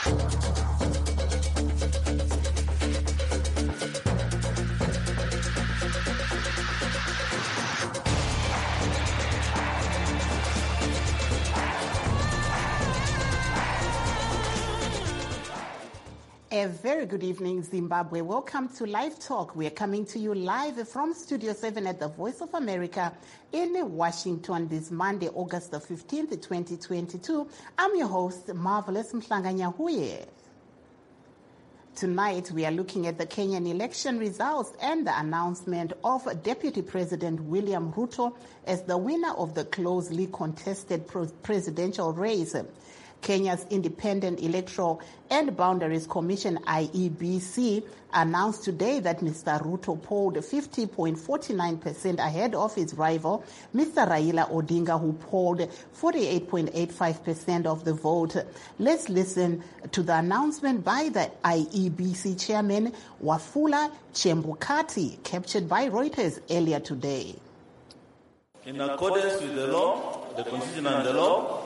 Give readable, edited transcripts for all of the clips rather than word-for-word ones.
A very good evening, Zimbabwe. Welcome to Live Talk. We are coming to you live from Studio 7 at the Voice of America in Washington this Monday, August the 15th, 2022. I'm your host, Marvelous Mhlanganyahuye. Tonight, we are looking at the Kenyan election results and the announcement of Deputy President William Ruto as the winner of the closely contested presidential race. Kenya's Independent Electoral and Boundaries Commission, IEBC, announced today that Mr. Ruto polled 50.49% ahead of his rival, Mr. Raila Odinga, who polled 48.85% of the vote. Let's listen to the announcement by the IEBC chairman, Wafula Chebukati, captured by Reuters earlier today. In accordance with the law, the Constitution and the law,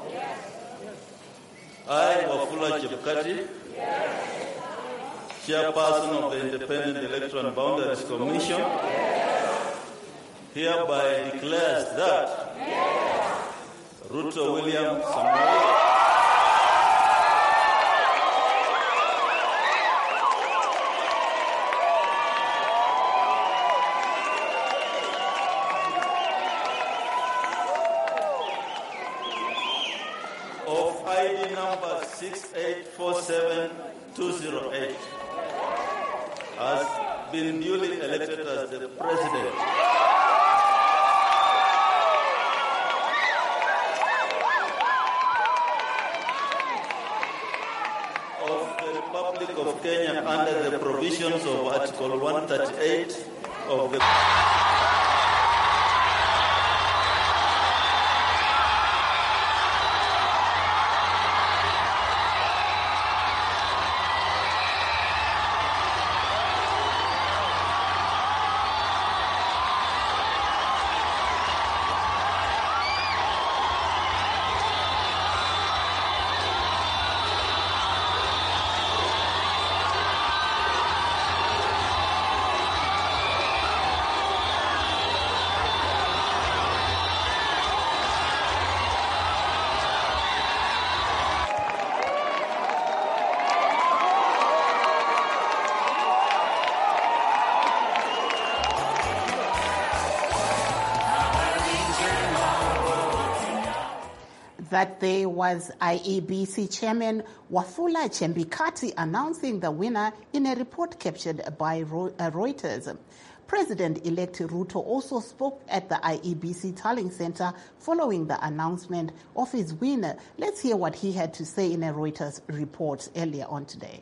I, Wafula Chebukati, Chairperson of the Independent Electoral and Boundaries Commission, hereby declares that Ruto William Samoei of ID number 6847208 has been duly elected as the President of the Republic of Kenya under the provisions of Article 138 of the that there was IEBC Chairman Wafula Chebukati announcing the winner in a report captured by Reuters. President-elect Ruto also spoke at the IEBC Tallying Center following the announcement of his winner. Let's hear what he had to say in a Reuters report earlier on today.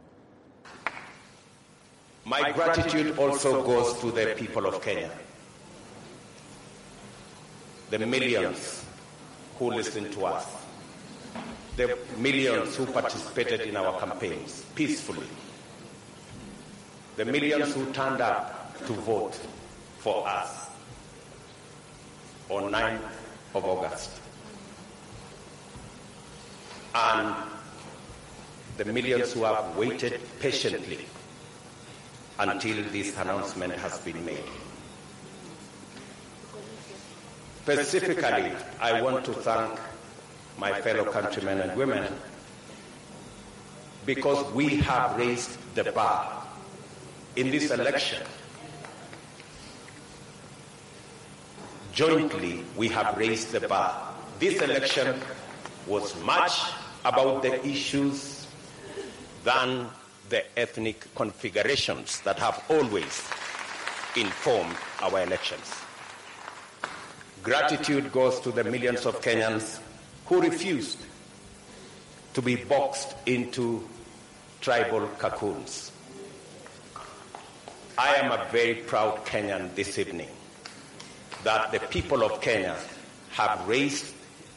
My gratitude also goes to the people of Kenya, the millions who listened to us, the millions who participated in our campaigns peacefully, the millions who turned up to vote for us on 9th of August, and the millions who have waited patiently until this announcement has been made. Specifically, I want to thank my fellow countrymen and women because we have raised the bar in this election. Jointly, we have raised the bar. This election was much about the issues than the ethnic configurations that have always informed our elections. Gratitude goes to the millions of Kenyans who refused to be boxed into tribal cocoons. I am a very proud Kenyan this evening that the people of Kenya have raised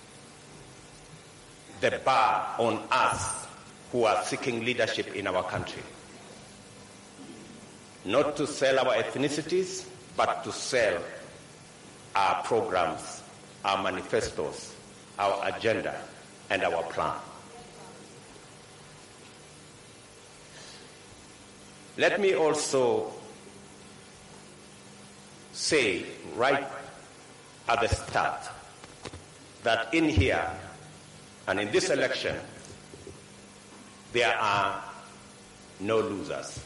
the bar on us who are seeking leadership in our country. Not to sell our ethnicities, but to sell our programs, our manifestos, our agenda, and our plan. Let me also say right at the start that in here and in this election, there are no losers.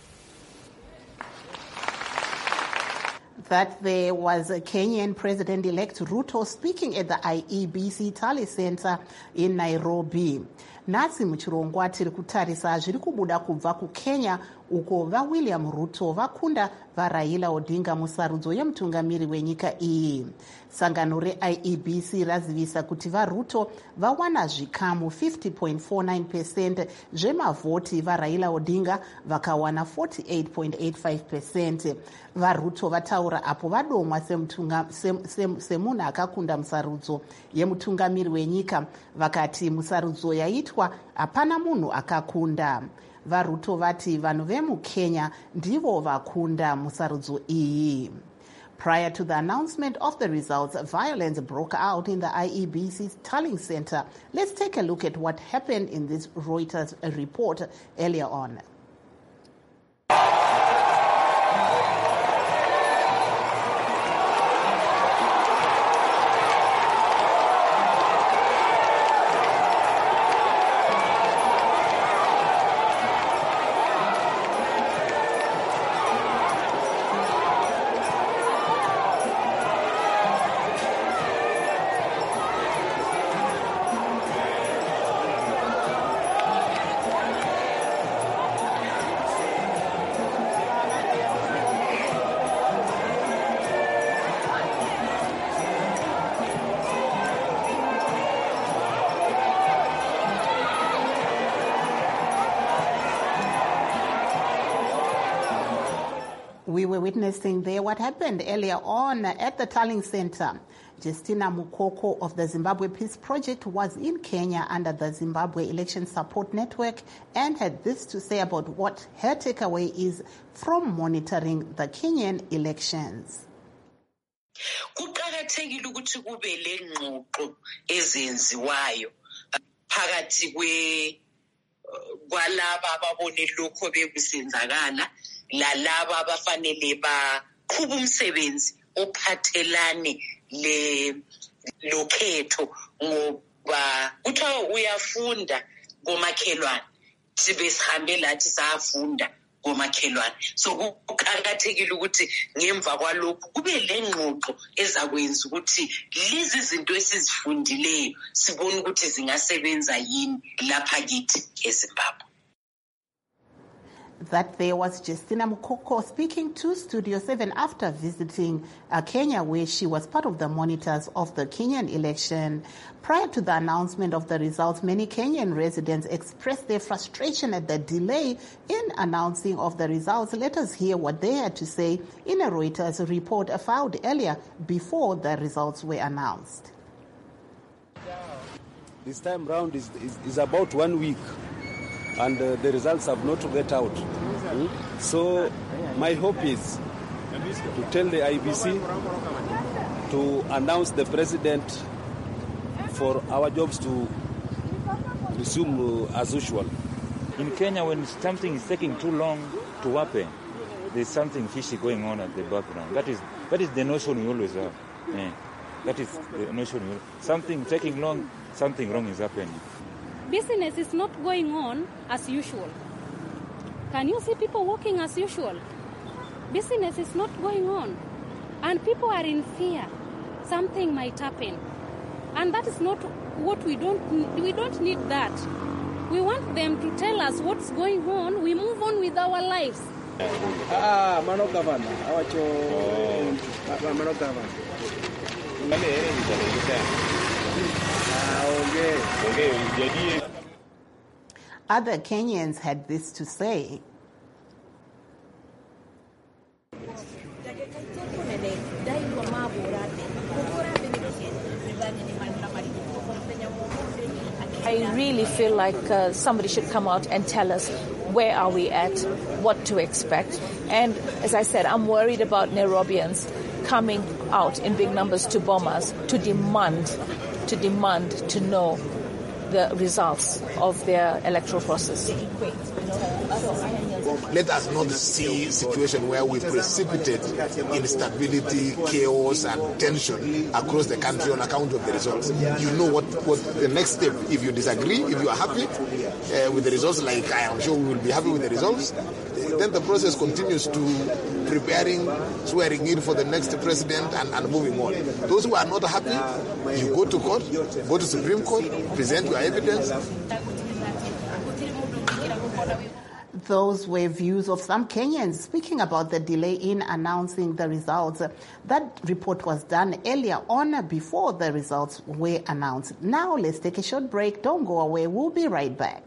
That there was a Kenyan President-elect Ruto speaking at the IEBC Tally Center in Nairobi. Nasi muchirongwa tiri kutarisa zviri kubuda kubva kuKenya uko vaWilliam Ruto vakunda vaRaila Odinga musarudzo yemutungamiri wenyika iyi. Sangano reIEBC razivisa kuti vaRuto vawana zvikamu 50.49% zvemavhoti, vaRaila Odinga vakawana 48.85%. vaRuto vataura apo vadomwa semunhu akakunda musarudzo yemutungamiri wenyika, vakati musarudzo yaitwa hapana munhu akakunda. vaRuto vati vanhu vemuKenya ndivo vakunda musarudzo iyi. Prior to the announcement of the results, violence broke out in the IEBC's tallying center. Let's take a look at what happened in this Reuters report earlier on. We were witnessing there what happened earlier on at the tallying center. Justina Mukoko of the Zimbabwe Peace Project was in Kenya under the Zimbabwe Election Support Network and had this to say about what her takeaway is from monitoring the Kenyan elections. Kuqakathekile ukuthi kube lengxoxo ezenziwayo phakathi kwalaba ababone lokho bekusenzakala lalaba abafanele baqhuba umsebenzi ophathelane lokhetho, ngoba kuthiwa uyafunda ngomakhelwane, sibe sihambe lathi sayafunda ngomakhelwane. So kuqakathekile ukuthi ngemva kwalokho kube lengxoxo ezakwenza ukuthi lezi zinto esizifundileyo sibone ukuthi zingasebenza yini lapha kithi eZimbabwe. That there was Justina Mukoko speaking to Studio 7 after visiting Kenya, where she was part of the monitors of the Kenyan election. Prior to the announcement of the results, many Kenyan residents expressed their frustration at the delay in announcing of the results. Let us hear what they had to say in a Reuters report filed earlier before the results were announced. This time round is about 1 week. And the results have not yet out. So my hope is to tell the IEBC to announce the president for our jobs to resume as usual. In Kenya, when something is taking too long to happen, there's something fishy going on at the background. That is the notion we always have. Yeah. That is the notion. Something taking long, something wrong is happening. Business is not going on as usual. Can you see people walking as usual? Business is not going on. And people are in fear. Something might happen. And that is not what we don't need that. We want them to tell us what's going on. We move on with our lives. Mano Governor. Mano Governor. Other Kenyans had this to say. I really feel like somebody should come out and tell us where are we at, what to expect. And as I said, I'm worried about Nairobians coming out in big numbers to bomb us, to demand to know the results of their electoral process. let us not see a situation where we precipitate instability, chaos, and tension across the country on account of the results. You know what the next step, if you disagree, if you are happy with the results, like I am sure we will be happy with the results, then the process continues to preparing, swearing in for the next president and moving on. Those who are not happy, you go to court, go to Supreme Court, present your evidence. Those were views of some Kenyans speaking about the delay in announcing the results. That report was done earlier on before the results were announced. Now let's take a short break. Don't go away. We'll be right back.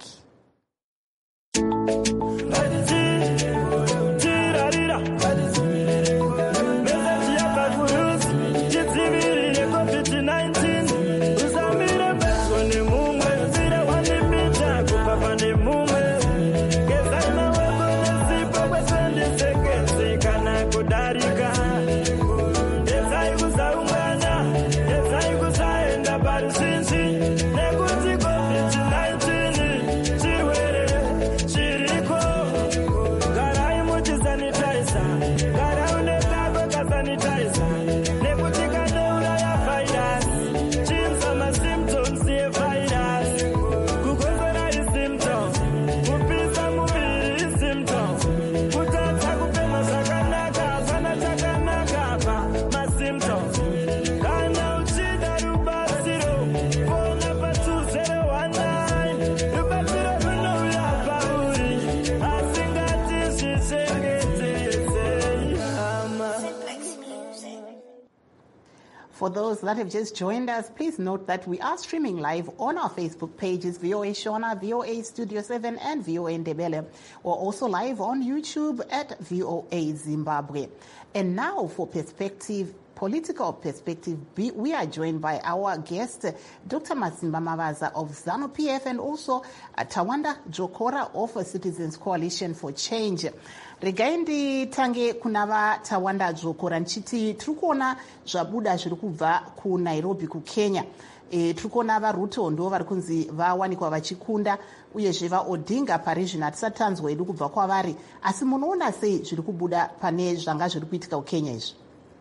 For those that have just joined us, please note that we are streaming live on our Facebook pages, VOA Shona, VOA Studio 7, and VOA Ndebele. We're also live on YouTube at VOA Zimbabwe. And now for political perspective, we are joined by our guest, Dr. Masimba Mavaza of ZANU-PF, and also Tawanda Jokora of Citizens Coalition for Change. Regai tange kunava Tawanda Jokora nchiti turikuona zvabuda zviri kubva kuNairobi kuKenya. Turikuona vaRuto ndo vari kunzi vawanikwa vachikunda uyezve vaOdinga parizvino hatisati tanzwa hedu kubva kwavari. Asi munoona sei zviri kubuda pane zvanga zviri kuitika kuKenya izvi?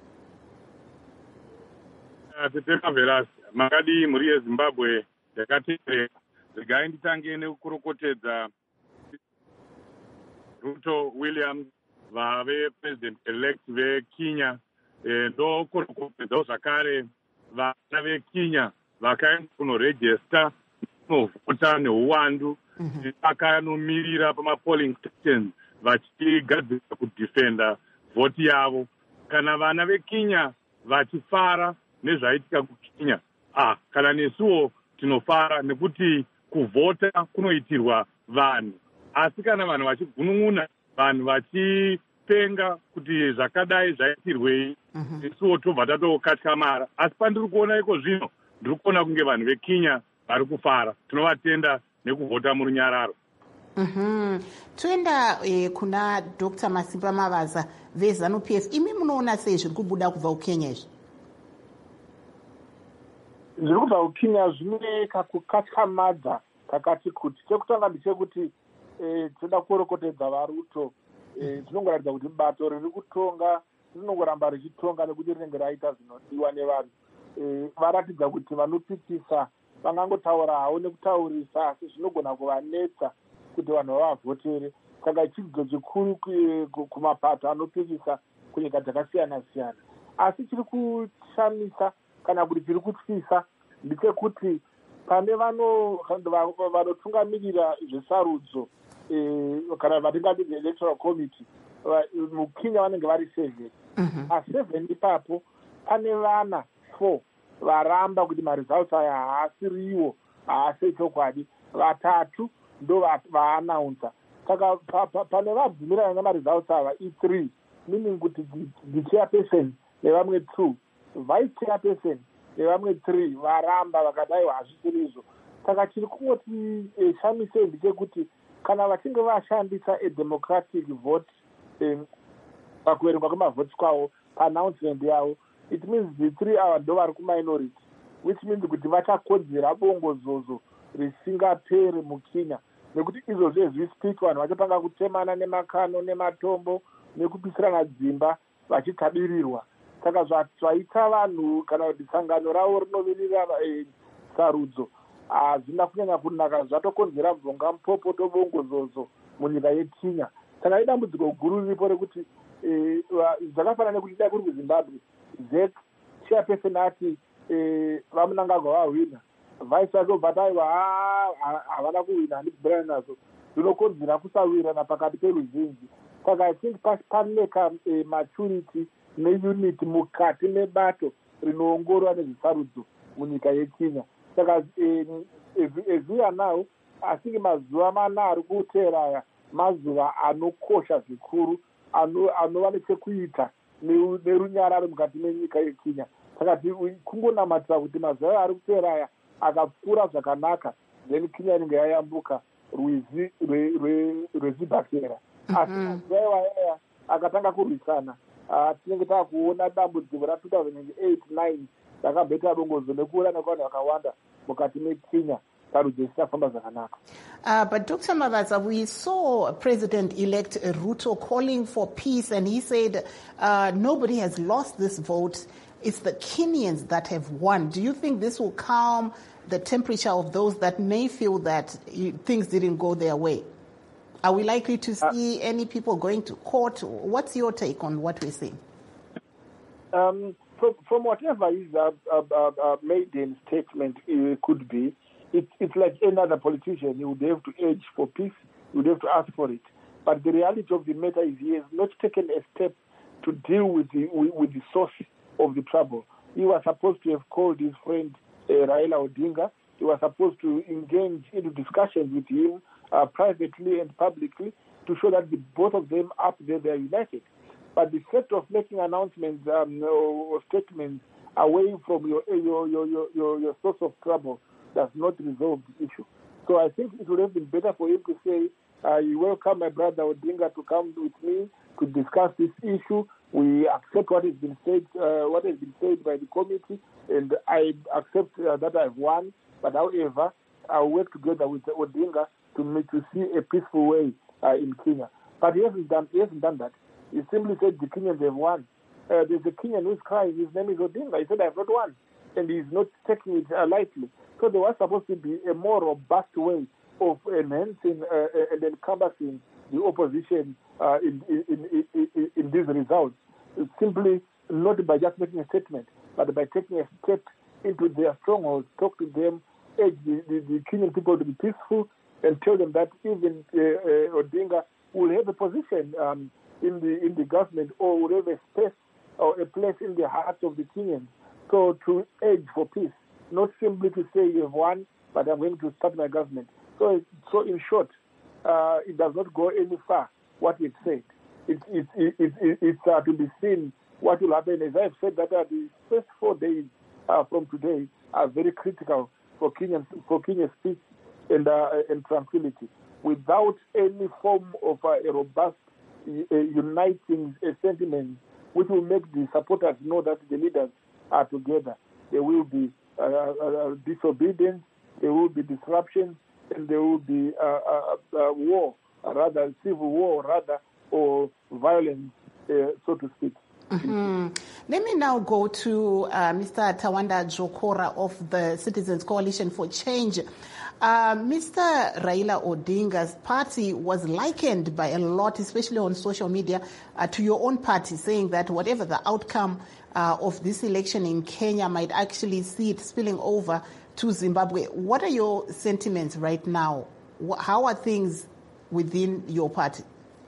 Tetema Veras, makadi muri yeZimbabwe yakateerera. Regai nditange nekukurukotedza Ruto Williams vave president-elect veKenya. Ndokurukotedzawo zvakare vana veKenya vakaenda kunorejista kunovhota neuwandu vakanomirira pamapolling stations vachigadzira kudhifenda vhoti yavo. Kana vana veKenya vachifara nezvaitika kuKenya, kana nesuwo tinofara nekuti kuvhota kunoitirwa vanhu. Asi kana vanhu vachigunun'una, vanhu vachipenga kuti zvakadai zvaitirwei, nesuwo tobva tatokatyamara. Asi pandiri kuona iko zvino, ndiri kuona kunge vanhu veKenya vari kufara. Tinovatenda nekuvhota murunyararo. Toenda kuna Dr. Masimba Mavaza veZANU-PF. Imi munoona sei zviri kubuda kubva kuKenya izvi? Zviri kubva kuKenya zvine kakukatyamadza kakati kuti. Chekutanga ndechekuti toda kurekotedza vaRuto. Tinongoratidza kuti bato riri kutonga rinongoramba richitonga nekuti rinenge raita zvinodiwa nevanhu. Varatidza kuti vanopikisa vangangotaura hawo nekutaurisa, asi zvinogona kuvanetsa kuti vanhu vavavotere. Saka chidzidzo chikuru kumapato anopikisa kunyika dzakasiyana siyana. Asi chiri kushamisa kana kuti chiri kutyisa ndechekuti pane vanotungamirira zvesarudzo kana vatingati electoral committee muKenya vanenge vari 7. A7 ipapo pane vana 4 varamba kuti maresults aya haasiriwo, haasi chokwadi. 3 ndo vaanaunza. Saka pane vabvumirana namaresults ava i3, meaning kuti the chairperson nevamwe 2, vice chairperson nevamwe 3 varamba vakadai hazvisiri izvo. Saka chiri kungoti shamise ndechekuti kana vachinge vashandisa democratic vote pakuverengwa kwemavhoti kwavo paannouncement yavo, it means the 3 ava ndo vari kuminority, which means kuti vachakodzera bongozozo risingapere muKenya. nekuti izvozvo ezvispik vanhu vachapanga kutemana nemakano nematombo nekupisirana dzimba vachitabirirwa. Saka zvaita vanhu kana kuti sangano ravo rinovirira sarudzo hazvina kunyanya kunaka, zvatokonzera mvonga mupopo tobongozozo munyika yeKenya. Saka idambudziko guru riripo rekuti zvakafanana nekuti dai kuri kuZimbabwe ZEC chairperson ati vamunangagwa vahwina, vice vake ubva taiwa havana kuhwina handibhurana nazvo, zvinokonzera kusawirirana pakati peruzhinji. Saka I think paneka maturity neunity mukati mebato rinoongorora nezvesarudzo munyika yeKenya. Saka ezuya nawo asingi mazuva mana ari kuteera aya mazuva anokosha zvikuru anova nechekuita nerunyararo mukati menyika yeKenya. Saka kungonamatira kuti mazuva ari kuteera aya akapfuura zvakanaka then Kenya inenge yayambuka rwizi rwezibhakera. Asi mazuva iwaya akatanga kurwisana tinenge takuona dambudziko ra2008-9 rakabheta bongozo nekuona nekwanhu vakawanda mukati meKenya sarudzo isafamba zvakanaka. But Dr. Mavaza, we saw President-elect Ruto calling for peace, and he said nobody has lost this vote. It's the Kenyans that have won. Do you think this will calm the temperature of those that may feel that things didn't go their way? Are we likely to see any people going to court? What's your take on what we're seeing? From whatever his maiden statement could be, it's like any other politician. He would have to urge for peace. He would have to ask for it. But the reality of the matter is he has not taken a step to deal with the source of the trouble. He was supposed to have called his friend Raila Odinga. He was supposed to engage into discussions with him privately and publicly to show that both of them up there they are united. But the fact of making announcements or statements away from your source of trouble does not resolve the issue. So I think it would have been better for him to say, you welcome my brother Odinga to come with me to discuss this issue. We accept what has been said by the committee, and I accept that I've won. But however, I'll work together with Odinga to see a peaceful way in Kenya. But he hasn't done that. He simply said the Kenyans have won. There's a Kenyan who's crying. His name is Odinga. He said, I have not won. And he's not taking it lightly. So there was supposed to be a more robust way of enhancing and encompassing the opposition in these results. It's simply not by just making a statement, but by taking a step into their strongholds, talk to them, urge the Kenyan people to be peaceful, and tell them that even Odinga will have a position in the government, or will have a space or a place in the hearts of the Kenyans. So to urge for peace, not simply to say you have won, but I'm going to start my government. So in short, it does not go any far what it said. It's to be seen what will happen. As I've said, that the first 4 days from today are very critical for Kenya's peace and tranquility. Without any form of a robust uniting sentiment, which will make the supporters know that the leaders are together, there will be disobedience, there will be disruptions, and there will be civil war, or violence, so to speak. Mm-hmm. Let me now go to Mr. Tawanda Jokora of the Citizens Coalition for Change. Mr. Raila Odinga's party was likened by a lot, especially on social media, to your own party, saying that whatever the outcome of this election in Kenya might actually see it spilling over to Zimbabwe. What are your sentiments right now? How are things within your party?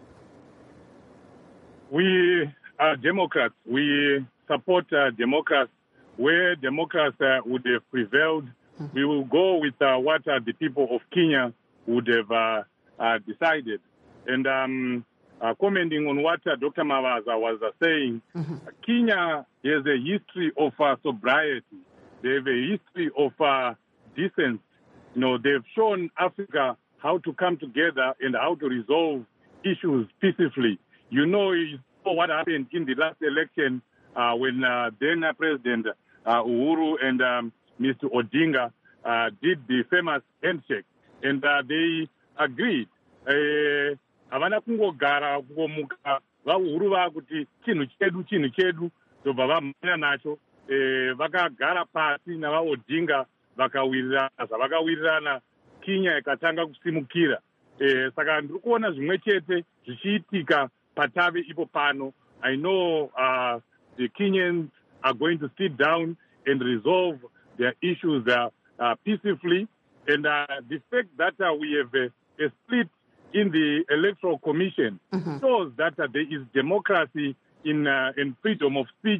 We are Democrats. We support Democrats. Where Democrats would have prevailed, we will go with what the people of Kenya would have decided. And commenting on what Dr. Mavaza was saying, Kenya has a history of sobriety. They have a history of decency. You know, they've shown Africa how to come together and how to resolve issues peacefully. You know what happened in the last election when then President Uhuru and Mr. Odinga did the famous handshake. And they agreed. Havana kungogara kungomuka vahuru vakuti chinhu chedu ndobva vamhanya nacho. Vakagara pasi navaodhinga vakawirirana zvavakawirirana, Kenya ikatanga kusimukira. Saka ndiri kuona zvimwe chete zvichiitika patave ipo pano. I know the Kenyans are going to sit down and resolve their issues peacefully. And the fact that we have a split in the Electoral Commission shows that there is democracy in freedom of speech,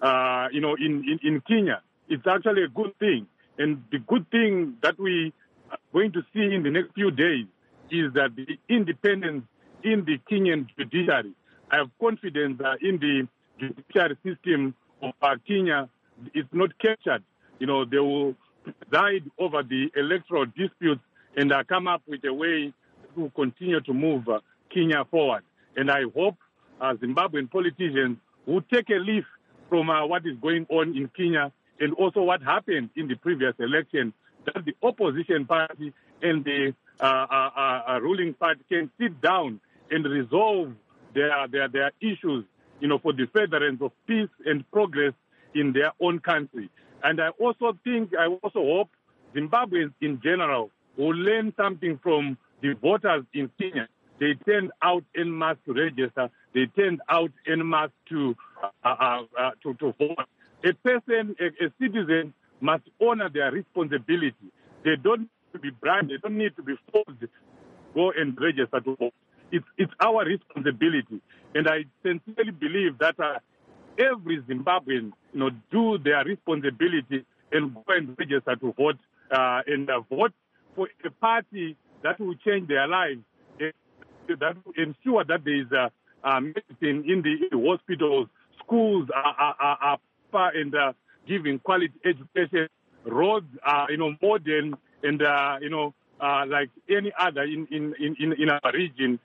in Kenya. It's actually a good thing. And the good thing that we are going to see in the next few days is that the independence in the Kenyan judiciary. I have confidence in the judiciary system of Kenya. It's not captured. They will preside over the electoral disputes and come up with a way to continue to move Kenya forward. And I hope Zimbabwean politicians will take a leaf from what is going on in Kenya and also what happened in the previous election, that the opposition party and the ruling party can sit down and resolve their issues, for the furtherance of peace and progress in their own country. And I also hope Zimbabweans in general will learn something from the voters in Kenya. They turned out en masse to register. They turned out en masse to vote. A person, a citizen, must honor their responsibility. They don't need to be bribed. They don't need to be forced to go and register to vote. It's our responsibility. And I sincerely believe that every Zimbabwean, do their responsibility and go and register to vote and vote for a party that will change their lives, that will ensure that there is medicine in the hospitals, schools are and giving quality education, roads are modern and like any other in our region.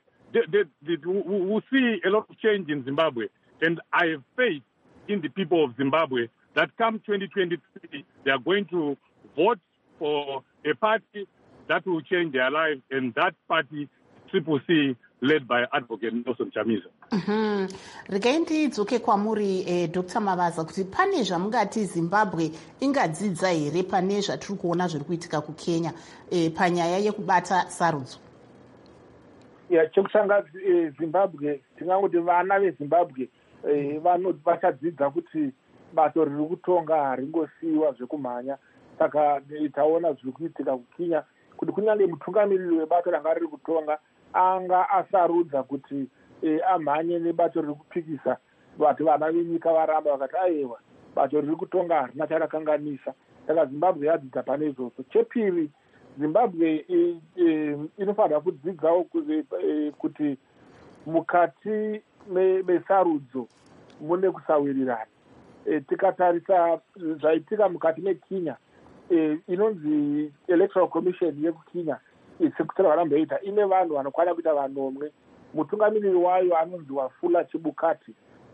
We see a lot of change in Zimbabwe, and I have faith in the people of Zimbabwe that come 2023 they are going to vote for a party that will change their lives, and that party, Triple C, led by Advocate Nelson Chamisa. Regai ndidzoke kwamuri Dr. Mavaza kuti pane zvamungati Zimbabwe ingadzidza here pane zvatiri kuona zviri kuitika kuKenya panyaya yekubata sarudzo. Chekutanga Zimbabwe tingangoti vana veZimbabwe vachadzidza kuti bato riri kutonga haringosiyiwa zvekumhanya. Saka taona zviri kuitika kuKenya kuti kunyange mutungamiriri webato ranga riri kutonga anga asarudza kuti amhanye nebato riri kupikisa vati vana venyika varamba vakati aiwa bato riri kutonga harina charakanganisa. Saka Zimbabwe yadzidza pane izvozvo. Chepiri, Zimbabwe inofanira kudzidzawo kuti mukati mesarudzo mune kusawirirana. Tikatarisa zvaitika mukati meKenya, inonzi Electoral Commission yekuKenya sekutora varamboita ine vanhu vanokwana kuita vanomwe. Mutungamiriri wayo anonzi Wafula Chebukati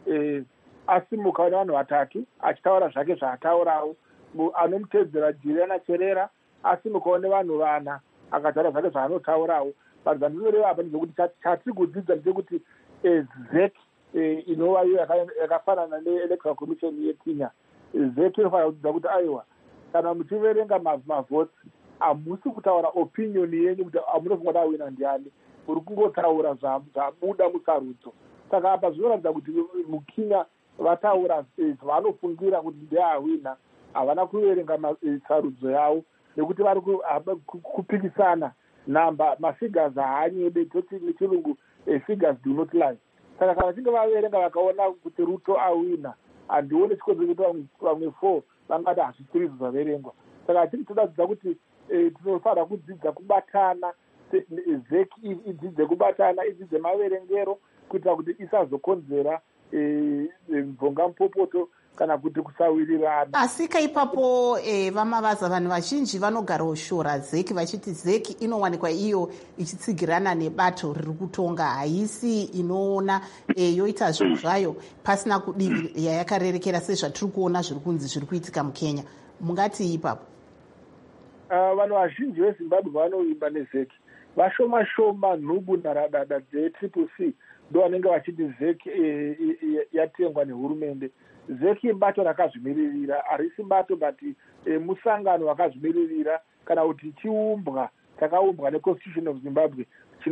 asimuka nevanhu vatatu achitaura zvake zvaataurawo. Anomutedzera Juliana Cherera asimukawo nevanhu vana akataura zvake zvaanotaurawo. Bva ndinoreva apa ndezvekuti chatiri kudzidza ndechekuti ZEC inova iyo yakafanana neElectoral Commission yeKenya, ZEC inofanira kudzidza kuti aiwa kana muchiverenga mavhotsi hamusi kutaura opinion yenyu kuti hamunofunga kuti awina ndiani, muri kungotaura zvabuda musarudzo. Saka apa zvinoratidza kuti muKenya vataura zvavanofungira kuti ndeahwina, havana kuverenga sarudzo yavo nekuti vari kupikisana namba mafigures haanyebe toti nechirungu figures do not lie. Saka kana vachinge vaverenga vakaona kuti Ruto awina, handione chikonzero kuti vamwe 4 vangati hazvisiri zvaverengwa. Saka tiri toda kuti tinofanira kudzidza kubatana, ZEC idzidze kubatana, idzidze maverengero kuitira kuti isazokonzera mvonga mupopoto kana kuti kusawirirana. Asi ipapo Vamavaza vanhu vazhinji vanogarawo shora ZEC vachiti ZEC inowanikwa iyo ichitsigirana nebato riri kutonga, haisi inoona yoita zvinhu zvayo pasina kudivi yayakarerekera sezvatiri kuona zviri kunzi zviri kuitika muKenya. Mungati ipapo? Vanhu vazhinji veZimbabwe vanoimba neZEC. vashoma shoma nhubu naradada dzetriple c ndo vanenge vachiti zeki yatengwa nehurumende. Zeki ibato rakazvimiririra, harisi bato but musangano wakazvimiririra kana kuti chiumbwa chakaumbwa neconstitution of Zimbabwe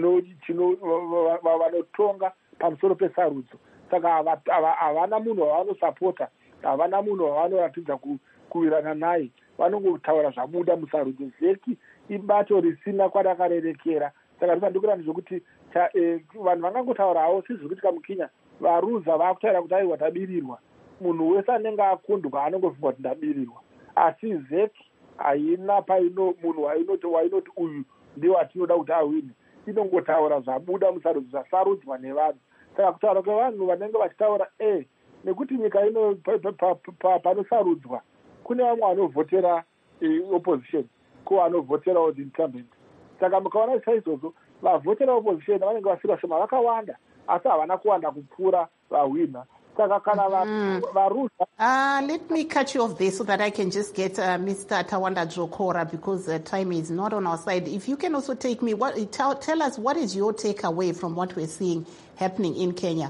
vanotonga pamusoro pesarudzo. Saka havana munhu wavanosapota, havana munhu wavanoratidza kuwirirana naye, vanongotaura zvabuda musarudzo. Zeki ibato risina kwadakarerekera. Saka ripandikura ndezvokuti vanhu vangangotaurawo sizvekuti kamukinya varuza vakutaura kuti aiwa tabirirwa. Munhu wese anenge akundwa anongofunga kuti ndabirirwa, asi zeki haina paino munhu wainoti uyu ndiwo atinoda kuti awine. Inongotaura zvabuda musarudzo zvasarudzwa nevanhu. Saka kutaura kwevanhu vanenge vachitaura nekuti nyika ino panosarudzwa kune vamwe vanovhotera opposition ko vanovhoterawo the incumbent. Saka mukaona saizvozvo vavhotera opposition vanenge vasiri vashoma vakawanda, asi havana kuwanda kupfuura vahwina. Let me cut you off there so that I can just get Mr. Tawanda Jokora, because time is not on our side. If you can also take me, tell us what is your takeaway from what we're seeing happening in Kenya?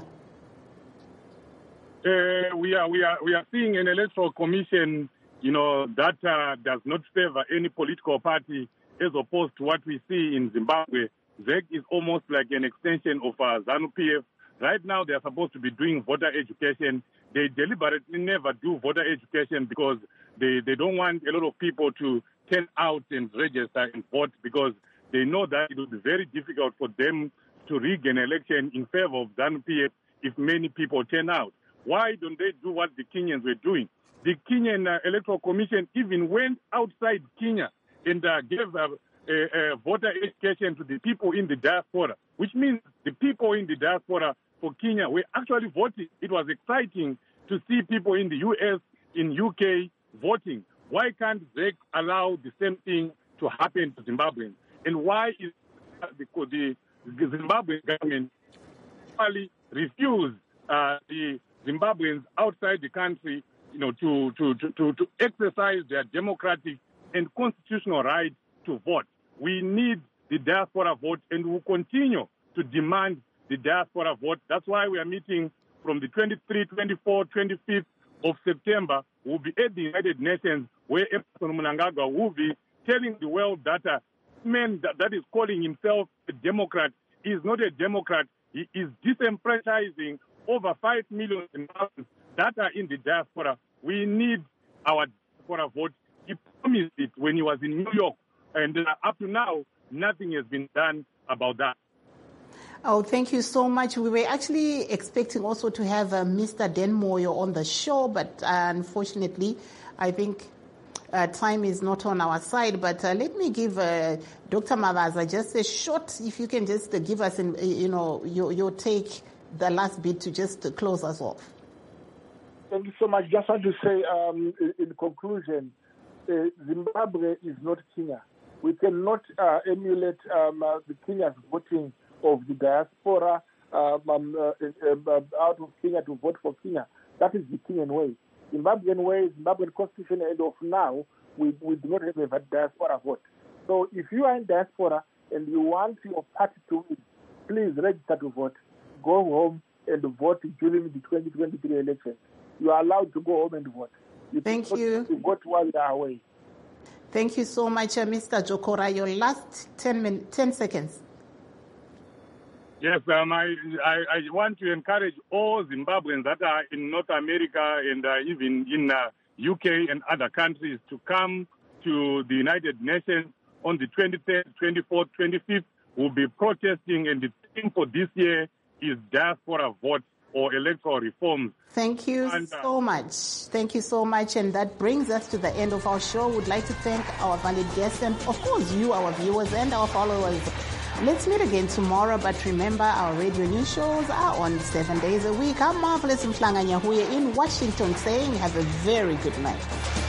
We are seeing an electoral commission, that does not favor any political party, as opposed to what we see in Zimbabwe. ZEC is almost like an extension of ZANU-PF. Right now, they are supposed to be doing voter education. They deliberately never do voter education because they don't want a lot of people to turn out and register and vote, because they know that it will be very difficult for them to rig an election in favor of ZANU-PF if many people turn out. Why don't they do what the Kenyans were doing? The Kenyan Electoral Commission even went outside Kenya and gave voter education to the people in the diaspora, which means the people in the diaspora for Kenya were actually voting. It was exciting to see people in the US, in UK voting. Why can't they allow the same thing to happen to Zimbabweans? And why is the Zimbabwean government actually refuse the Zimbabweans outside the country, to exercise their democratic and constitutional right to vote? We need the diaspora vote, and we'll continue to demand the diaspora vote. That's why we are meeting from the 23, 24, 25th of September. We'll be at the United Nations, where Emerson Mnangagwa will be telling the world that a man that is calling himself a Democrat is not a Democrat. He is disenfranchising over 5 million Zimbabweans that are in the diaspora. We need our diaspora vote. He promised it when he was in New York, and up to now, nothing has been done about that. Oh, thank you so much. We were actually expecting also to have Mr. Den Moyo on the show, but unfortunately, I think time is not on our side. But let me give Dr. Mavaza just a short, if you can just give us, your take, the last bit to just close us off. Thank you so much. Just want to say, in conclusion, Zimbabwe is not Kenya. We cannot emulate the Kenyans voting of the diaspora out of Kenya to vote for Kenya. That is the Kenyan way. Zimbabwean way, Zimbabwean constitution, and of now, we do not have a diaspora vote. So if you are in diaspora and you want your party to win, please register to vote. Go home and vote during the 2023 elections. You are allowed to go home and vote. Thank you. Vote while they are away. Thank you so much, Mr. Jokora. Your last 10 seconds. Yes, I want to encourage all Zimbabweans that are in North America and even in UK and other countries to come to the United Nations on the 23rd, 24th, 25th. We'll be protesting, and the theme for this year is diaspora vote or electoral reforms. Thank you so much. Thank you so much. And that brings us to the end of our show. We'd like to thank our valued guests and, of course, you, our viewers and our followers. Let's meet again tomorrow, but remember, our radio news shows are on 7 days a week. I'm Marvelous Mhlanga Nyahuye in Washington saying have a very good night.